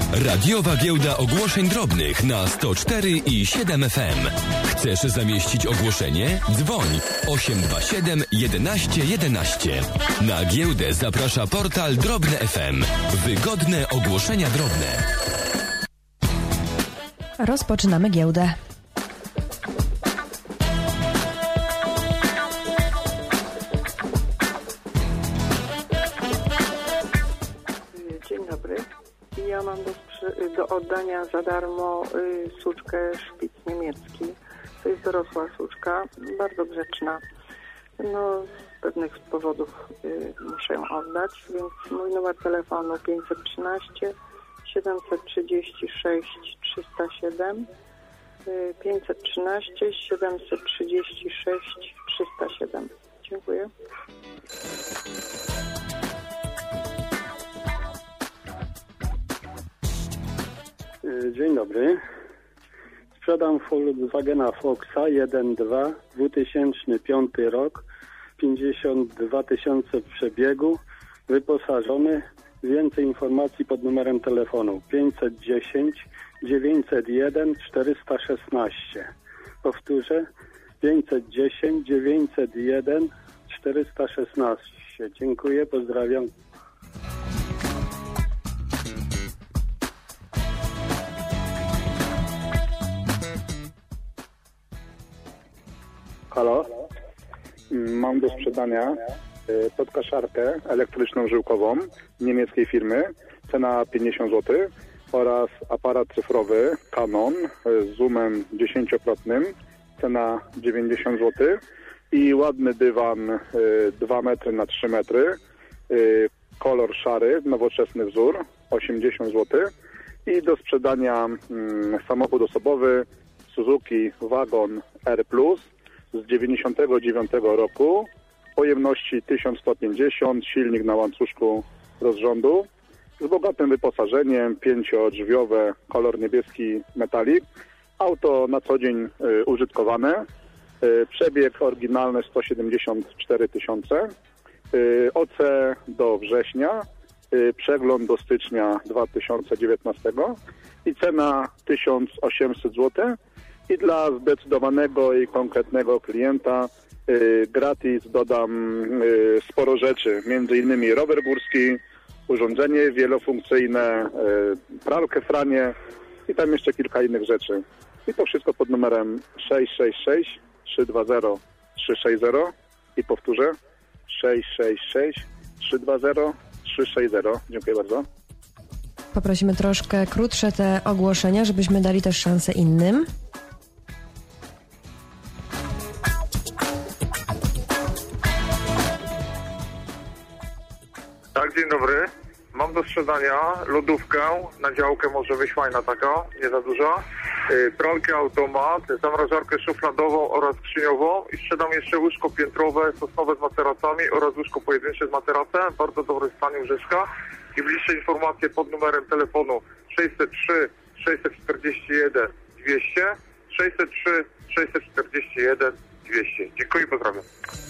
Radiowa giełda ogłoszeń drobnych na 104 i 7 FM. Chcesz zamieścić ogłoszenie? Dzwoń 827 11 11. Na giełdę zaprasza portal Drobne FM. Wygodne ogłoszenia drobne. Rozpoczynamy giełdę. Dzień dobry. Ja mam do oddania za darmo suczkę szpic niemiecki. To jest dorosła suczka, bardzo grzeczna. No, z pewnych powodów muszę ją oddać, więc mój numer telefonu 513 736 307 513 736 307. Dziękuję. Dzień dobry. Sprzedam Volkswagena Foxa 1.2, 2005 rok, 52 000 przebiegu, wyposażony. Więcej informacji pod numerem telefonu 510 901 416. Powtórzę 510 901 416. Dziękuję, pozdrawiam. Halo? Mam do sprzedania podkaszarkę elektryczną żyłkową niemieckiej firmy, cena 50 zł, oraz aparat cyfrowy Canon z zoomem 10-krotnym, cena 90 zł, i ładny dywan 2 metry na 3 metry, kolor szary, nowoczesny wzór, 80 zł, i do sprzedania samochód osobowy Suzuki Wagon R+, z 99 roku, pojemności 1150, silnik na łańcuszku rozrządu, z bogatym wyposażeniem, 5-drzwiowe, kolor niebieski metalik, auto na co dzień użytkowane, przebieg oryginalny 174 000, OC do września, przegląd do stycznia 2019 i cena 1800 zł. I dla zdecydowanego i konkretnego klienta gratis dodam sporo rzeczy, między innymi rower górski, urządzenie wielofunkcyjne, pralkę franie i tam jeszcze kilka innych rzeczy. I to wszystko pod numerem 666 320 360 i powtórzę 666 320 360. Dziękuję bardzo. Poprosimy troszkę krótsze te ogłoszenia, żebyśmy dali też szansę innym. Tak, dzień dobry. Mam do sprzedania lodówkę na działkę, może być fajna taka, nie za duża, pralkę automat, zamrażarkę szufladową oraz skrzyniową i sprzedam jeszcze łóżko piętrowe, sosnowe z materacami oraz łóżko pojedyncze z materacem, bardzo dobry stanie łóżeczka. I bliższe informacje pod numerem telefonu 603 641 200, 603 641 200. Dziękuję i pozdrawiam.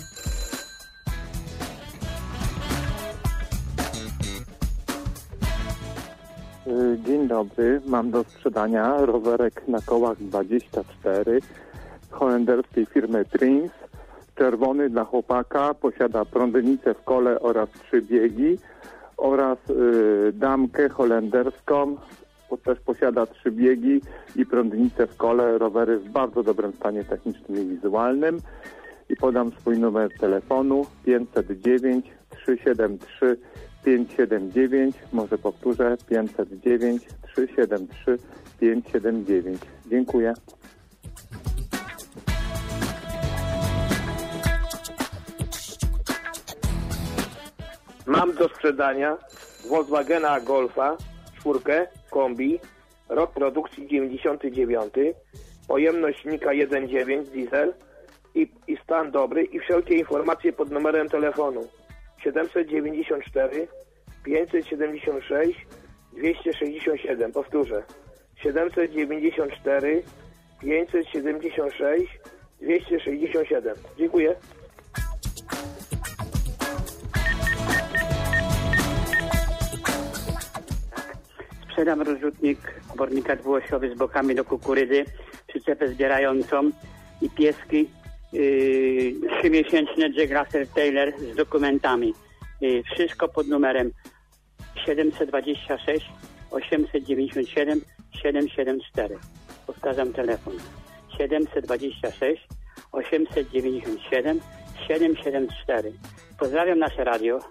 Dzień dobry, mam do sprzedania rowerek na kołach 24 holenderskiej firmy Prins. Czerwony dla chłopaka, posiada prądnicę w kole oraz 3 biegi oraz damkę holenderską, też posiada 3 biegi i prądnicę w kole. Rowery w bardzo dobrym stanie technicznym i wizualnym. I podam swój numer telefonu 509 373 579, może powtórzę, 509 373 579. Dziękuję. Mam do sprzedania Volkswagena Golfa 4 kombi, rok produkcji 99, pojemność silnika 1.9 diesel i stan dobry, i wszelkie informacje pod numerem telefonu 794 576 267. Powtórzę 794 576 267. Dziękuję. Sprzedam rozrzutnik obornika dwuosiowy z bokami do kukurydzy, przyczepę zbierającą i pieski 3-miesięczne Jack Russell Taylor z dokumentami. Wszystko pod numerem 726 897 774. Powtarzam telefon. 726 897 774. Pozdrawiam nasze radio.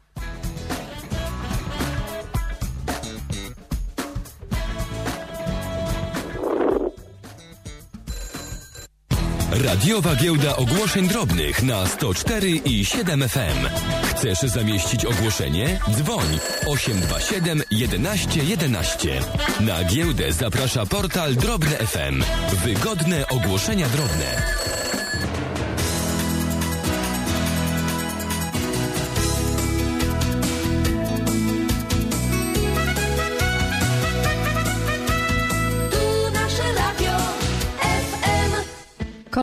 Radiowa Giełda Ogłoszeń Drobnych na 104 i 7 FM. Chcesz zamieścić ogłoszenie? Dzwoń 827 11 11. Na giełdę zaprasza portal Drobne FM. Wygodne ogłoszenia drobne.